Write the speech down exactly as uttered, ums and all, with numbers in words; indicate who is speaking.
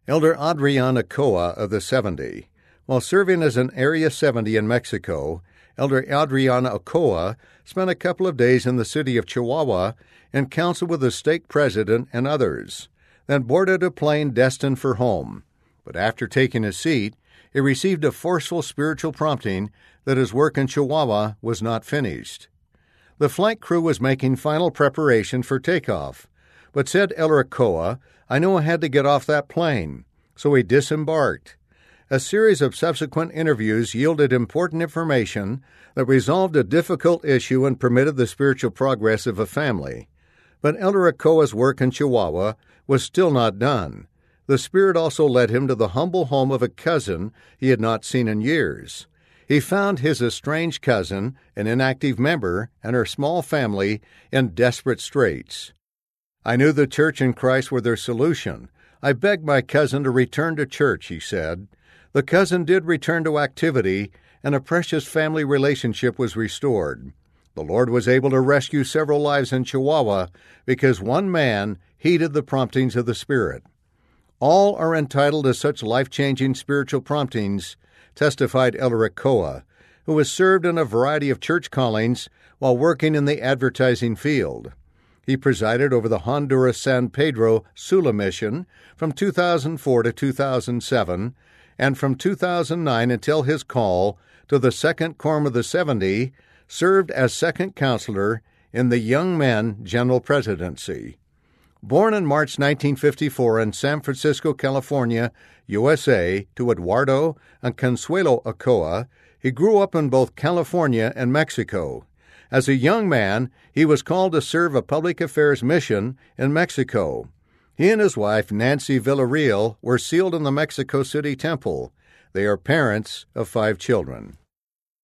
Speaker 1: Elder Adrian Ochoa of the seventy. While serving as an Area seventy in Mexico, Elder Adrian Ochoa spent a couple of days in the city of Chihuahua in council with the stake president and others, then boarded a plane destined for home. But after taking a seat, he received a forceful spiritual prompting that his work in Chihuahua was not finished. The flight crew was making final preparation for takeoff, but said Elder Ochoa, "I knew I had to get off that plane," so he disembarked. A series of subsequent interviews yielded important information that resolved a difficult issue and permitted the spiritual progress of a family. But Elder Ochoa's work in Chihuahua was still not done. The Spirit also led him to the humble home of a cousin he had not seen in years. He found his estranged cousin, an inactive member, and her small family in desperate straits. "I knew the church and Christ were their solution. I begged my cousin to return to church," he said. The cousin did return to activity, and a precious family relationship was restored. The Lord was able to rescue several lives in Chihuahua because one man heeded the promptings of the Spirit. All are entitled to such life-changing spiritual promptings, testified Elder Ochoa, who has served in a variety of church callings while working in the advertising field. He presided over the Honduras San Pedro Sula Mission from two thousand four to two thousand seven, and from two thousand nine until his call to the Second Quorum of the seventy, served as second counselor in the Young Men General Presidency. Born in March nineteen fifty-four in San Francisco, California, U S A, to Eduardo and Consuelo Ochoa, he grew up in both California and Mexico. As a young man, he was called to serve a public affairs mission in Mexico. He and his wife, Nancy Villarreal, were sealed in the Mexico City Temple. They are parents of five children.